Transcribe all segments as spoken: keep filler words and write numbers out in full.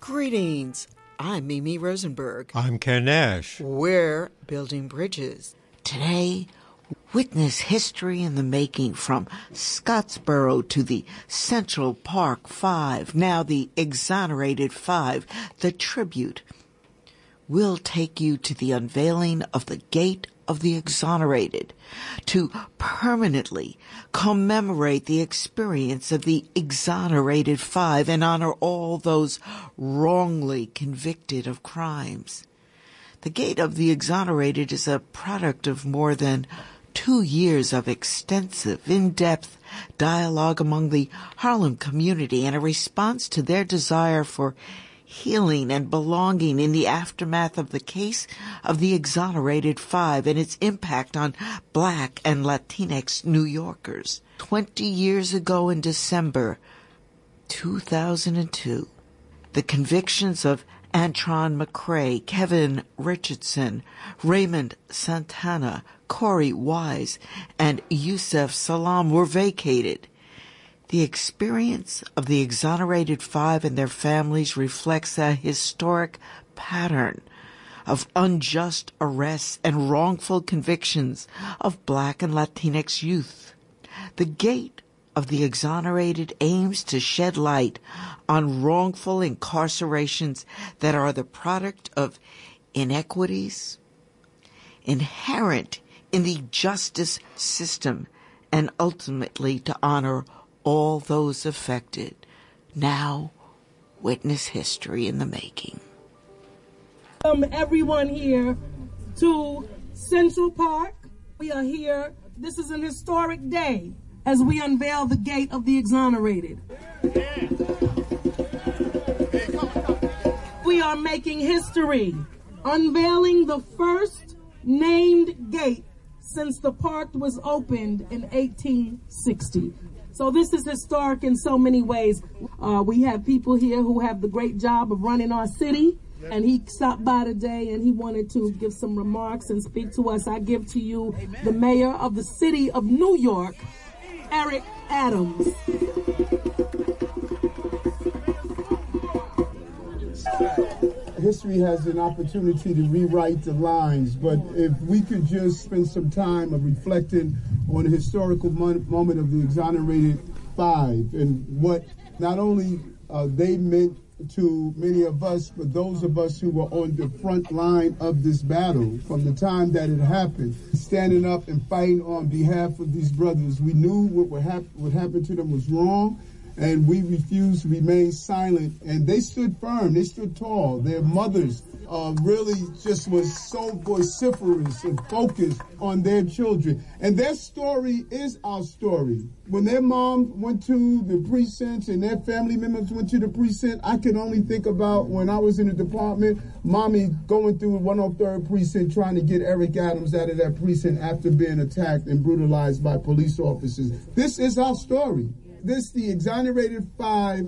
Greetings. I'm Mimi Rosenberg. I'm Ken Nash. We're building bridges. Today, witness history in the making from Scottsboro to the Central Park Five, now the Exonerated Five, the tribute. We'll take you to the unveiling of the Gate of the Exonerated, to permanently commemorate the experience of the Exonerated Five and honor all those wrongly convicted of crimes. The Gate of the Exonerated is a product of more than two years of extensive, in-depth dialogue among the Harlem community and a response to their desire for healing and belonging in the aftermath of the case of the Exonerated Five and its impact on Black and Latinx New Yorkers. Twenty years ago in December two thousand two, the convictions of Antron McCray, Kevin Richardson, Raymond Santana, Corey Wise, and Yusef Salaam were vacated. The experience of the Exonerated Five and their families reflects a historic pattern of unjust arrests and wrongful convictions of Black and Latinx youth. The Gate of the Exonerated aims to shed light on wrongful incarcerations that are the product of inequities inherent in the justice system and ultimately to honor all those affected. Now, witness history in the making. Welcome everyone here to Central Park. We are here. This is an historic day as we unveil the Gate of the Exonerated. We are making history, unveiling the first named gate since the park was opened in eighteen sixty. So this is historic in so many ways. Uh, we have people here who have the great job of running our city, and he stopped by today and he wanted to give some remarks and speak to us. I give to you the mayor of the city of New York, Eric Adams. History has an opportunity to rewrite the lines, but if we could just spend some time of reflecting on the historical mon- moment of the Exonerated Five and what not only uh, they meant to many of us, but those of us who were on the front line of this battle from the time that it happened, standing up and fighting on behalf of these brothers. We knew what would hap- what happened to them was wrong, and we refused to remain silent. And they stood firm. They stood tall. Their mothers uh, really just was so vociferous and focused on their children. And their story is our story. When their mom went to the precincts and their family members went to the precinct, I can only think about when I was in the department, mommy going through one oh third precinct trying to get Eric Adams out of that precinct after being attacked and brutalized by police officers. This is our story. This, the Exonerated Five,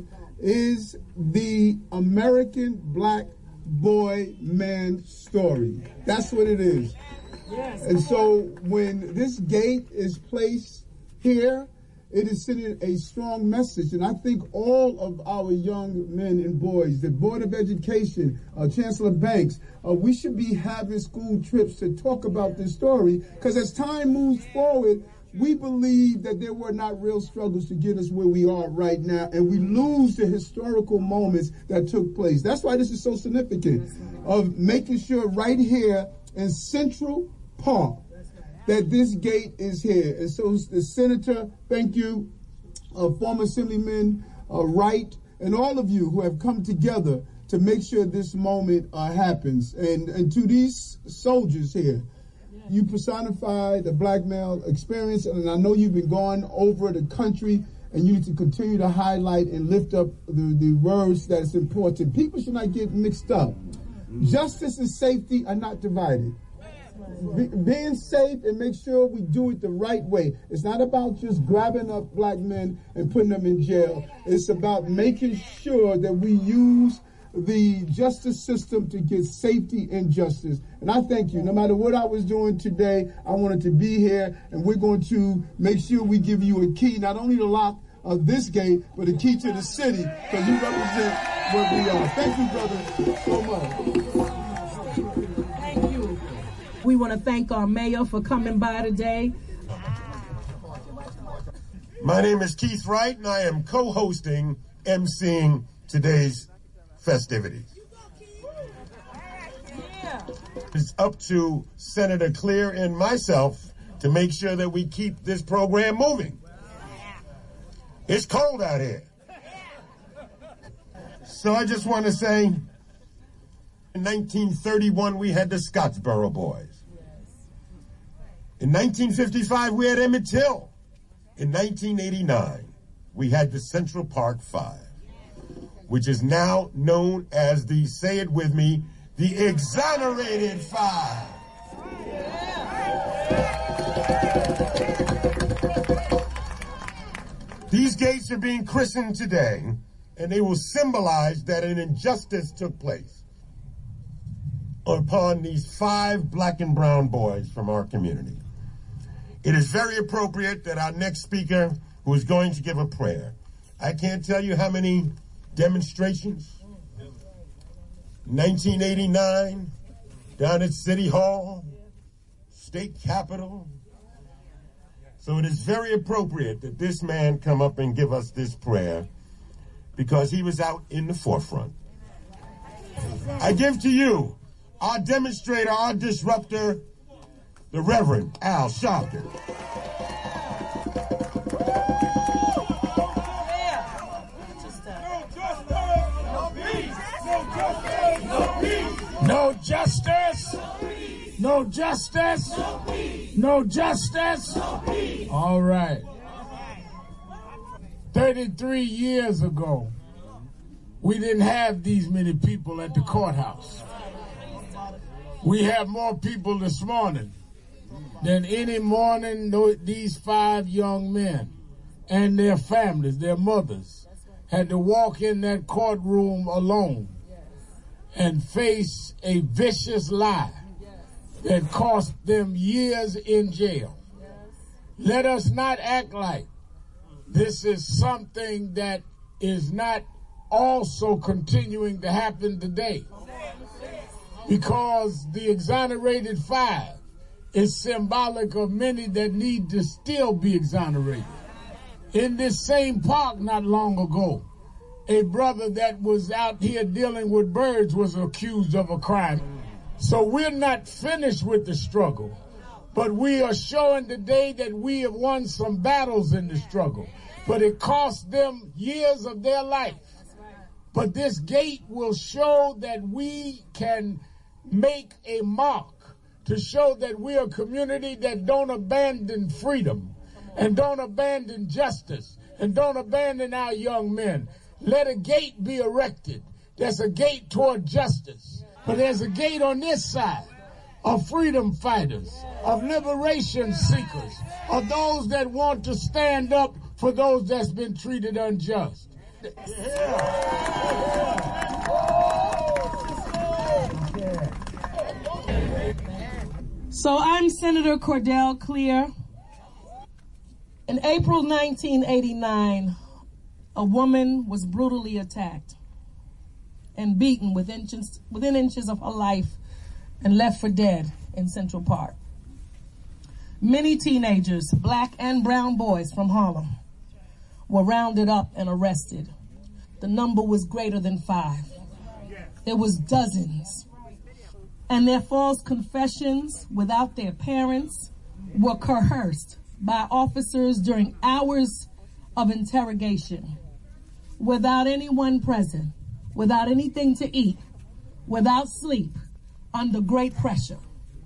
is the American black boy man story. That's what it is. Yes. And so when this gate is placed here, it is sending a strong message. And I think all of our young men and boys, the Board of Education, uh, Chancellor Banks, uh, we should be having school trips to talk about this story, because as time moves forward, we believe that there were not real struggles to get us where we are right now, and we lose the historical moments that took place. That's why this is so significant, of making sure right here in Central Park that this gate is here. And so the Senator, thank you, uh, former Assemblyman uh, Wright, and all of you who have come together to make sure this moment uh, happens. And, and to these soldiers here, you personify the black male experience, and I know you've been going over the country, and you need to continue to highlight and lift up the, the words that is important. People should not get mixed up. Justice and safety are not divided. Be, being safe and make sure we do it the right way. It's not about just grabbing up black men and putting them in jail. It's about making sure that we use the justice system to get safety and justice. And I thank you. No matter what I was doing today, I wanted to be here, and we're going to make sure we give you a key, not only to lock uh, this gate, but a key to the city, because you represent what we are. Thank you, brother, so much. Thank you. We want to thank our mayor for coming by today. My name is Keith Wright, and I am co-hosting, emceeing today's festivities. It's up to Senator Clear and myself to make sure that we keep this program moving. It's cold out here. So I just want to say, in nineteen thirty-one, we had the Scottsboro Boys. In nineteen fifty-five, we had Emmett Till. In nineteen eighty-nine, we had the Central Park Five, which is now known as the, say it with me, the Exonerated Five. These gates are being christened today, and they will symbolize that an injustice took place upon these five black and brown boys from our community. It is very appropriate that our next speaker, who is going to give a prayer, I can't tell you how many demonstrations. nineteen eighty-nine, down at City Hall, State Capitol. So it is very appropriate that this man come up and give us this prayer, because he was out in the forefront. I give to you our demonstrator, our disruptor, the Reverend Al Sharpton. No justice, no justice, no justice. All right. thirty-three years ago, we didn't have these many people at the courthouse. We have more people this morning than any morning these five young men and their families, their mothers, had to walk in that courtroom alone and face a vicious lie that cost them years in jail. Let us not act like this is something that is not also continuing to happen today, because the Exonerated Five is symbolic of many that need to still be exonerated. In this same park not long ago, a brother that was out here dealing with birds was accused of a crime. So we're not finished with the struggle, but we are showing today that we have won some battles in the struggle. But it cost them years of their life. But this gate will show that we can make a mark to show that we're a community that don't abandon freedom and don't abandon justice and don't abandon our young men. Let a gate be erected. There's a gate toward justice, but there's a gate on this side of freedom fighters, of liberation seekers, of those that want to stand up for those that's been treated unjust. So I'm Senator Cordell Clear. In April nineteen eighty-nine, a woman was brutally attacked and beaten within inches, within inches of her life and left for dead in Central Park. Many teenagers, black and brown boys from Harlem, were rounded up and arrested. The number was greater than five. There was dozens. And their false confessions without their parents were coerced by officers during hours of interrogation, without anyone present, without anything to eat, without sleep, under great pressure.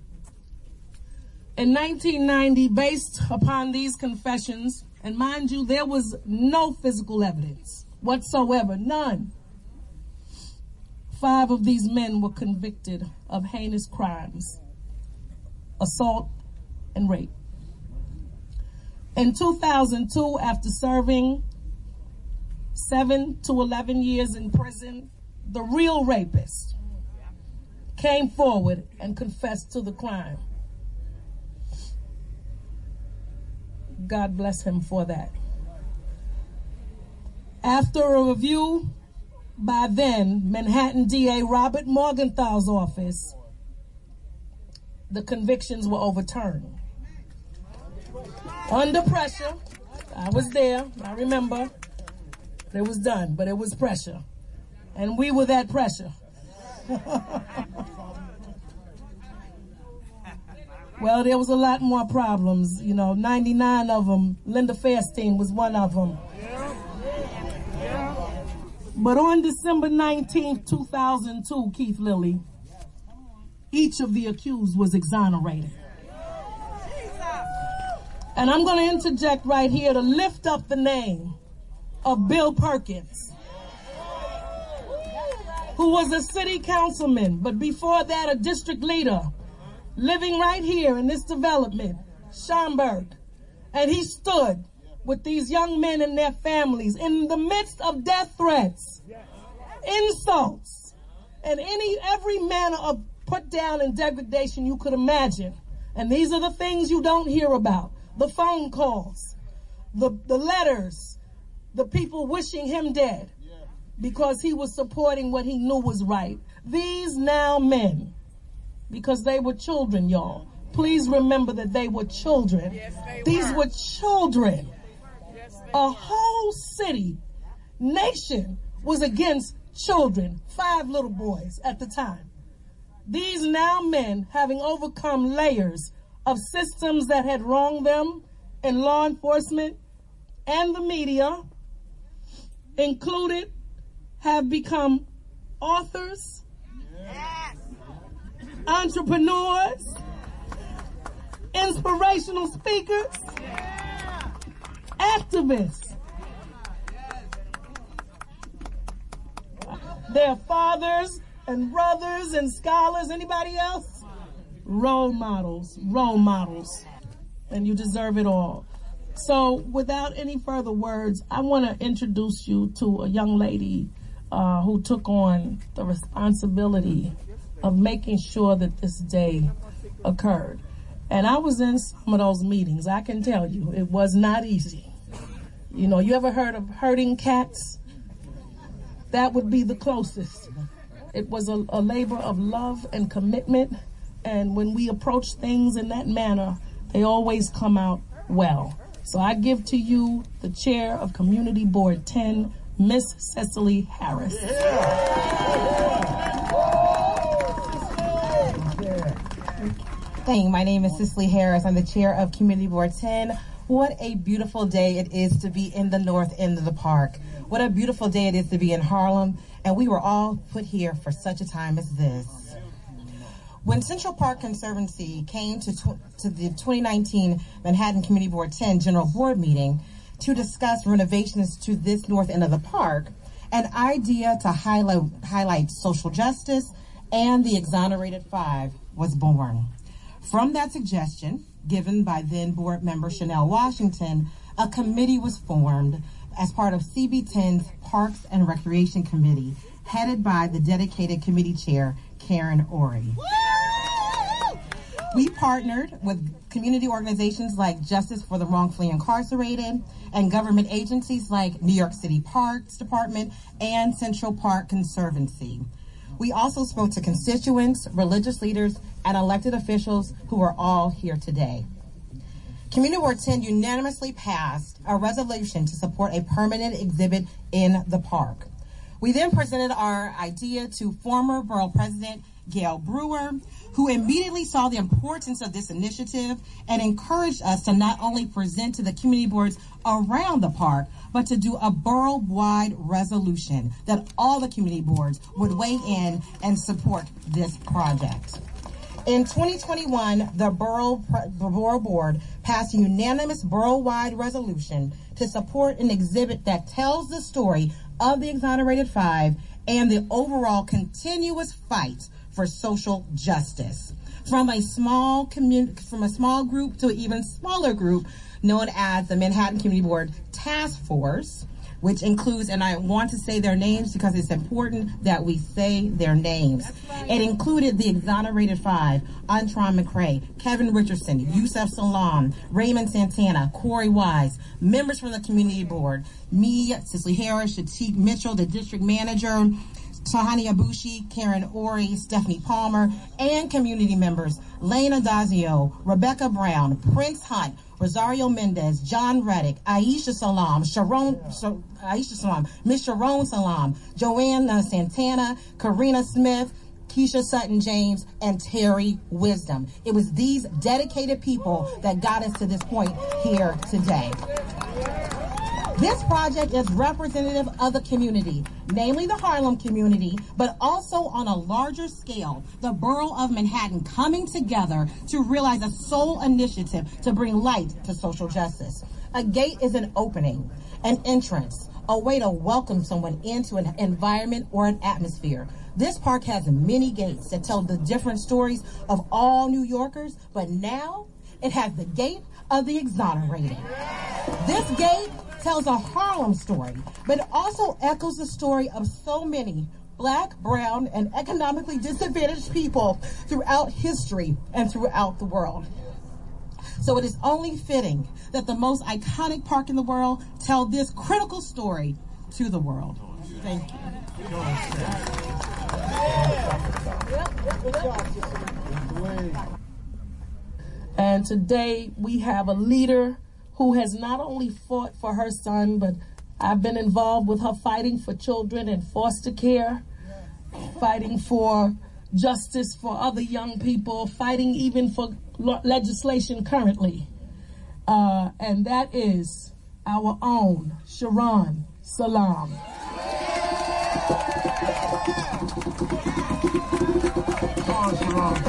In nineteen ninety, based upon these confessions, and mind you, there was no physical evidence whatsoever, none. Five of these men were convicted of heinous crimes, assault and rape. In two thousand two, after serving seven to eleven years in prison, the real rapist came forward and confessed to the crime. God bless him for that. After a review by then Manhattan D A Robert Morgenthal's office, the convictions were overturned. Under pressure, I was there, I remember, it was done, but it was pressure. And we were that pressure. Well, there was a lot more problems, you know, ninety-nine of them. Linda Fairstein was one of them. But on December nineteenth, two thousand two, Keith Lilly, each of the accused was exonerated. And I'm going to interject right here to lift up the name of Bill Perkins, who was a city councilman, but before that a district leader, living right here in this development, Schaumburg. And he stood with these young men and their families in the midst of death threats, insults, and any every manner of put down and degradation you could imagine. And these are the things you don't hear about. The phone calls, the, the letters, the people wishing him dead because he was supporting what he knew was right. These now men, because they were children, y'all. Please remember that they were children. Yes, they These were, were children. Yes, a whole city, nation was against children, five little boys at the time. These now men, having overcome layers of systems that had wronged them in law enforcement and the media, included, have become authors, yes, entrepreneurs, inspirational speakers, yeah, activists. Their fathers and brothers and scholars. Anybody else? Role models, role models. And you deserve it all. So without any further words, I want to introduce you to a young lady uh, who took on the responsibility of making sure that this day occurred. And I was in some of those meetings. I can tell you, it was not easy. You know, you ever heard of herding cats? That would be the closest. It was a, a labor of love and commitment. And when we approach things in that manner, they always come out well. So I give to you the chair of Community Board ten, Miss Cecily Harris. Thank you. My name is Cecily Harris. I'm the chair of Community Board ten. What a beautiful day it is to be in the north end of the park. What a beautiful day it is to be in Harlem. And we were all put here for such a time as this. When Central Park Conservancy came to, tw to the twenty nineteen Manhattan Community Board ten General Board meeting to discuss renovations to this north end of the park, an idea to highlight, highlight social justice and the Exonerated Five was born. From that suggestion, given by then board member Chanel Washington, a committee was formed as part of C B ten's Parks and Recreation Committee, headed by the dedicated committee chair, Karen Ori. We partnered with community organizations like Justice for the Wrongfully Incarcerated and government agencies like New York City Parks Department and Central Park Conservancy. We also spoke to constituents, religious leaders, and elected officials who are all here today. Community Board ten unanimously passed a resolution to support a permanent exhibit in the park. We then presented our idea to former Borough President Gail Brewer, who immediately saw the importance of this initiative and encouraged us to not only present to the community boards around the park, but to do a borough-wide resolution that all the community boards would weigh in and support this project. In twenty twenty-one, the Borough, the Borough Board passed a unanimous borough-wide resolution to support an exhibit that tells the story of the Exonerated Five and the overall continuous fight for social justice. From a small community, from a small group to an even smaller group known as the Manhattan Community Board Task Force, which includes, and I want to say their names because it's important that we say their names. It included the Exonerated Five, Antron McCray, Kevin Richardson, Yusef Salaam, Raymond Santana, Corey Wise, members from the community board, me, Cicely Harris, Shatik Mitchell, the district manager, Tahani Abushi, Karen Ori, Stephanie Palmer, and community members, Lane Adazio, Rebecca Brown, Prince Hunt, Rosario Mendez, John Reddick, Aisha Salam, Sharon, Aisha Salam, Miss Sharon Salam, Joanna Santana, Karina Smith, Keisha Sutton James, and Terry Wisdom. It was these dedicated people that got us to this point here today. This project is representative of the community, namely the Harlem community, but also on a larger scale, the borough of Manhattan coming together to realize a sole initiative to bring light to social justice. A gate is an opening, an entrance, a way to welcome someone into an environment or an atmosphere. This park has many gates that tell the different stories of all New Yorkers, but now it has the gate of the exonerated. This gate tells a Harlem story, but it also echoes the story of so many Black, brown, and economically disadvantaged people throughout history and throughout the world. So it is only fitting that the most iconic park in the world tell this critical story to the world. Thank you. And today we have a leader who has not only fought for her son, but I've been involved with her fighting for children in foster care, fighting for justice for other young people, fighting even for legislation currently. Uh, and that is our own Sharon Salam. Come on, Sharon.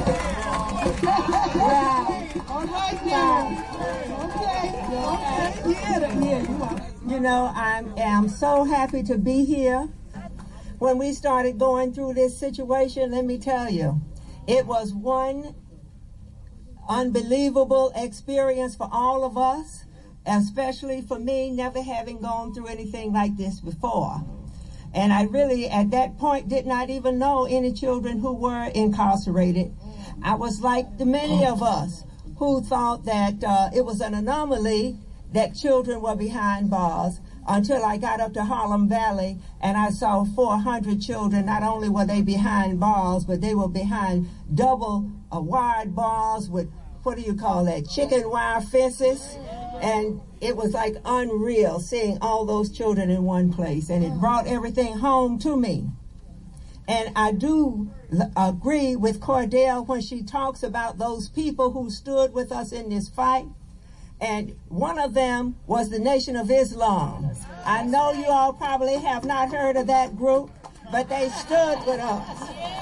Wow. All right now. Okay. Okay. Yeah, yeah, you are. You know, I am so happy to be here. When we started going through this situation, let me tell you, it was one unbelievable experience for all of us, especially for me, never having gone through anything like this before. And I really, at that point, did not even know any children who were incarcerated. I was like the many of us who thought that uh, it was an anomaly that children were behind bars, until I got up to Harlem Valley and I saw four hundred children. Not only were they behind bars, but they were behind double uh, wired bars with, what do you call that, chicken wire fences. And it was like unreal seeing all those children in one place. And it brought everything home to me. And I do agree with Cordell when she talks about those people who stood with us in this fight. And one of them was the Nation of Islam. I know you all probably have not heard of that group, but they stood with us.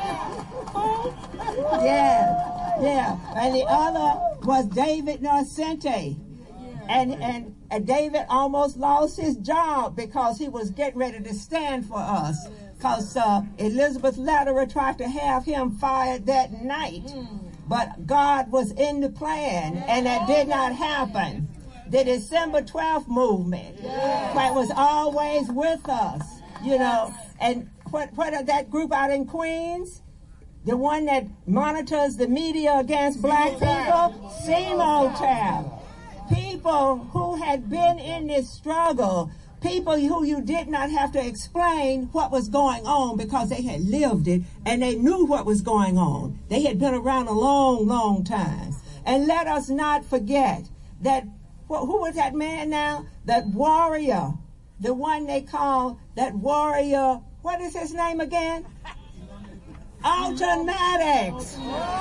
Yeah, yeah. And the other was David Nocente. And, and, and David almost lost his job because he was getting ready to stand for us. Because uh, Elizabeth Lederer tried to have him fired that night. But God was in the plan, and that did not happen. The December twelfth movement, that was always with us, you know. And what, what that group out in Queens, the one that monitors the media against black people, SEMO-TAP. People who had been in this struggle, people who you did not have to explain what was going on because they had lived it and they knew what was going on. They had been around a long, long time. And let us not forget that, well, who was that man now? That warrior, the one they call that warrior, what is his name again? Alton Maddox.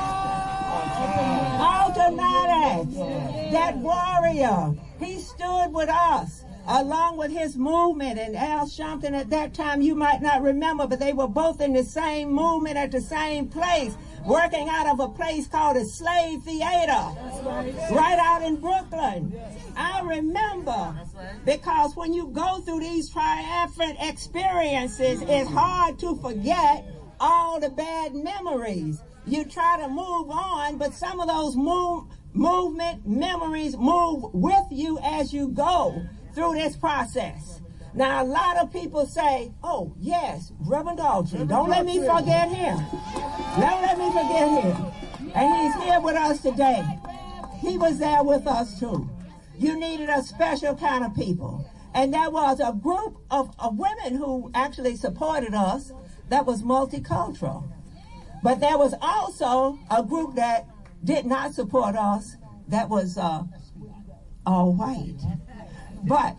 Alton Maddox, that warrior, he stood with us along with his movement, and Al Sharpton at that time you might not remember, but they were both in the same movement at the same place, working out of a place called a Slave Theater, right out in Brooklyn. I remember, because when you go through these triumphant experiences, it's hard to forget all the bad memories. You try to move on, but some of those move, movement memories move with you as you go through this process. Now, a lot of people say, oh, yes, Reverend Daltrey. Don't let me forget him. Don't let me forget him. And he's here with us today. He was there with us, too. You needed a special kind of people. And there was a group of, of women who actually supported us that was multicultural. But there was also a group that did not support us that was uh, all white. But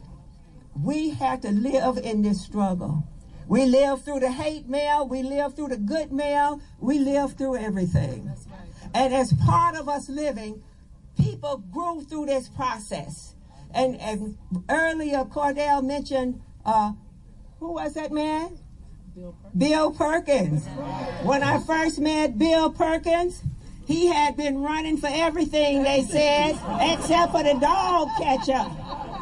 we had to live in this struggle. We lived through the hate mail. We lived through the good mail. We lived through everything. And as part of us living, people grew through this process. And, and earlier, Cordell mentioned, uh, who was that man? Bill Perkins. Bill Perkins. When I first met Bill Perkins, he had been running for everything, they said, except for the dog catcher.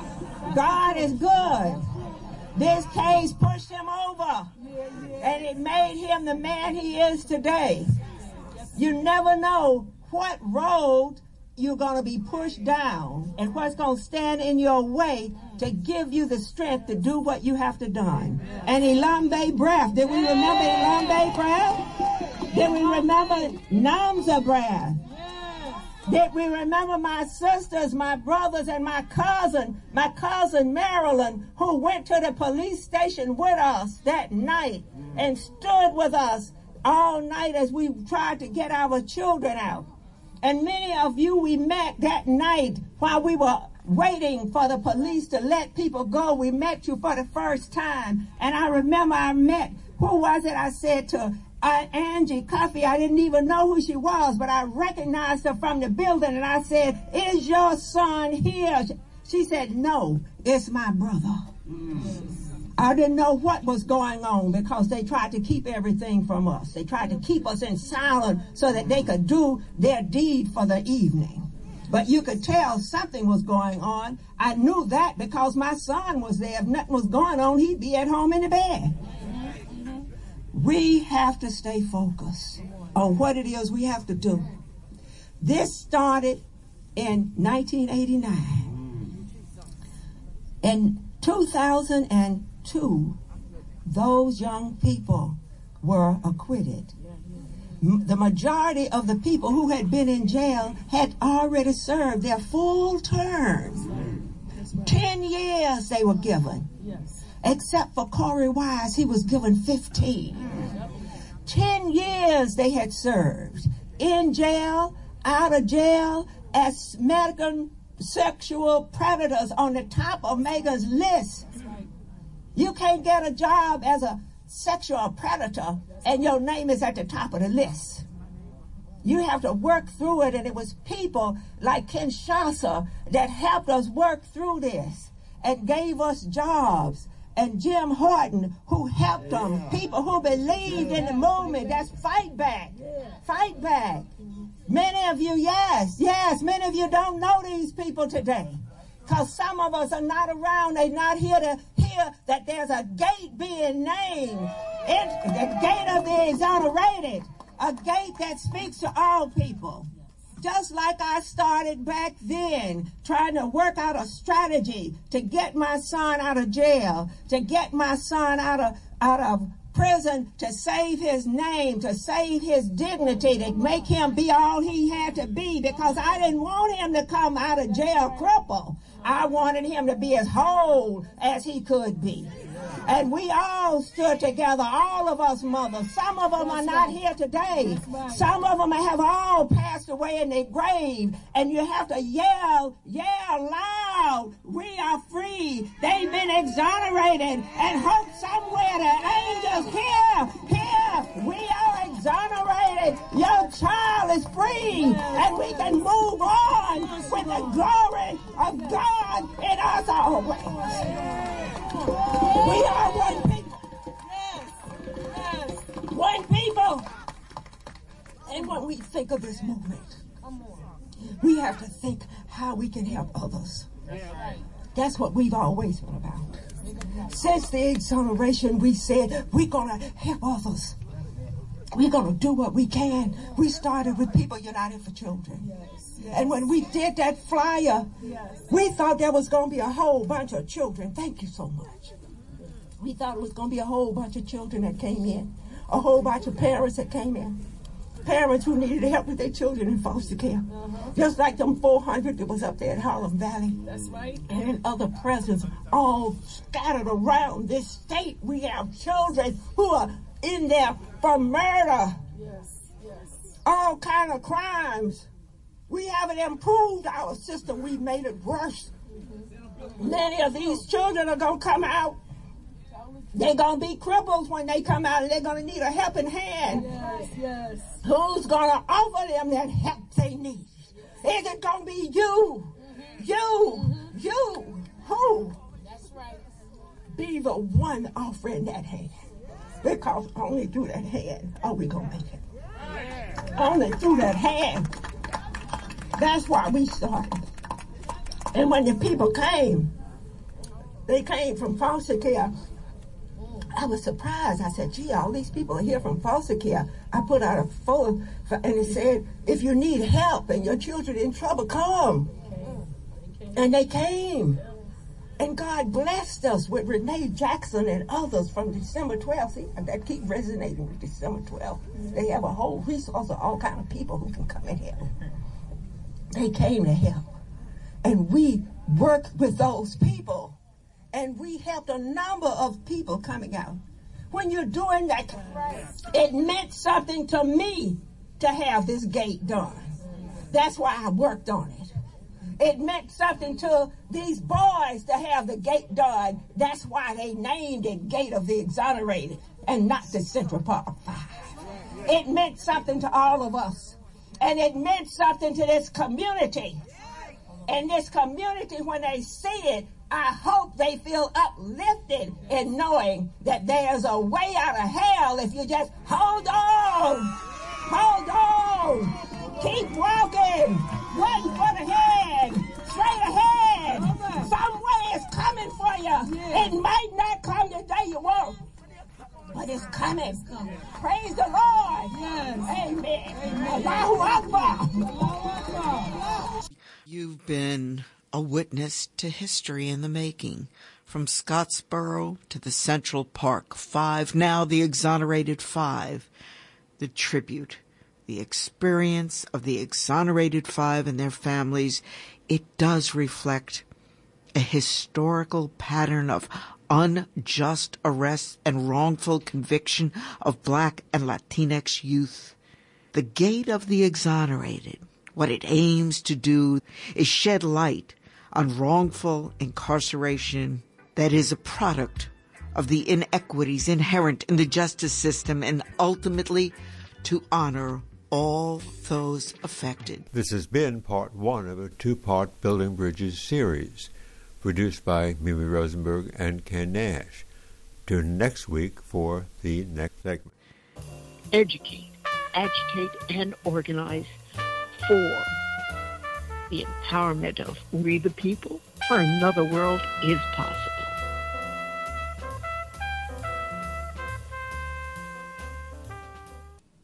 God is good. This case pushed him over, and it made him the man he is today. You never know what road you're going to be pushed down and what's going to stand in your way to give you the strength to do what you have to do. And Elambe breath. Did we remember Elambe breath? Did we remember Namza breath? Did we remember my sisters, my brothers, and my cousin, my cousin Marilyn, who went to the police station with us that night and stood with us all night as we tried to get our children out? And many of you we met that night while we were waiting for the police to let people go. We met you for the first time. And I remember I met, who was it? I said to uh, Angie Cuffey, I didn't even know who she was, but I recognized her from the building. And I said, is your son here? She said, no, it's my brother. Mm. I didn't know what was going on because they tried to keep everything from us. They tried to keep us in silence so that they could do their deed for the evening. But you could tell something was going on. I knew that because my son was there. If nothing was going on, he'd be at home in the bed. We have to stay focused on what it is we have to do. This started in nineteen eighty-nine. In two thousand two, those young people were acquitted. The majority of the people who had been in jail had already served their full term. Ten years they were given. Except for Corey Wise, he was given fifteen. Ten years they had served. In jail, out of jail, as medical sexual predators on the top of Megan's list. You can't get a job as a sexual predator and your name is at the top of the list. You have to work through it, and it was people like Kinshasa that helped us work through this and gave us jobs. And Jim Horton, who helped them, people who believed in the movement. That's fight back, fight back. Many of you, yes, yes, many of you don't know these people today because some of us are not around. They're not here to hear that there's a gate being named, it, the gate of the exonerated, a gate that speaks to all people. Just like I started back then, trying to work out a strategy to get my son out of jail, to get my son out of out of prison, to save his name, to save his dignity, to make him be all he had to be, because I didn't want him to come out of jail crippled. I wanted him to be as whole as he could be. And we all stood together, all of us mothers. Some of them are not here today. Some of them have all passed away in their grave. And you have to yell, yell loud. We are free. They've been exonerated. And hope somewhere the angels hear, hear, we are exonerated. Your child is free. And we can move on with the glory of God in us always. We are one people. Yes, yes. One people. And when we think of this movement, we have to think how we can help others. That's what we've always been about. Since the exoneration, we said we're going to help others. We're going to do what we can. We started with People United for Children. Yes, yes. And when we did that flyer, yes, we thought there was going to be a whole bunch of children. Thank you so much. We thought it was going to be a whole bunch of children that came in, a whole bunch of parents that came in, parents who needed help with their children in foster care, uh-huh. just like them four hundred that was up there at Harlem Valley. That's right. And in other prisons, all scattered around this state. We have children who are in there for murder, yes, yes. all kind of crimes. We haven't improved our system. We've made it worse. Mm-hmm. Many of these children are going to come out. They're going to be cripples when they come out, and they're going to need a helping hand. Yes, yes. Who's going to offer them that help they need? Is it going to be you? Mm-hmm. You? Mm-hmm. You? Who? That's right. Be the one offering that hand. Because only through that hand are we going to make it. Yeah. Only through that hand. That's why we started. And when the people came, they came from foster care. I was surprised. I said, gee, all these people are here from foster care. I put out a photo and it said, if you need help and your children in trouble, come. And they came. And God blessed us with Renee Jackson and others from December twelfth. See, that keep resonating with December twelfth. They have a whole resource of all kind of people who can come and help. They came to help. And we worked with those people. And we helped a number of people coming out. When you're doing that, it meant something to me to have this gate done. That's why I worked on it. It meant something to these boys to have the gate done. That's why they named it Gate of the Exonerated and not the Central Park Five. It meant something to all of us. And it meant something to this community. And this community, when they see it, I hope they feel uplifted in knowing that there's a way out of hell if you just hold on. Hold on. Keep walking. Waiting for the head. Straight ahead. Some way is coming for you. It might not come the day you want, but it's coming. Praise the Lord. Yes. Amen. Allahu Akbar. You've been a witness to history in the making, from Scottsboro to the Central Park Five, now the Exonerated Five. The tribute, the experience of the Exonerated Five and their families, it does reflect a historical pattern of unjust arrests and wrongful conviction of Black and Latinx youth. The Gate of the Exonerated, what it aims to do is shed light on wrongful incarceration that is a product of the inequities inherent in the justice system, and ultimately to honor all those affected. This has been part one of a two-part Building Bridges series, produced by Mimi Rosenberg and Ken Nash. Tune next week for the next segment. Educate, agitate, and organize for the empowerment of we the people, for another world is possible.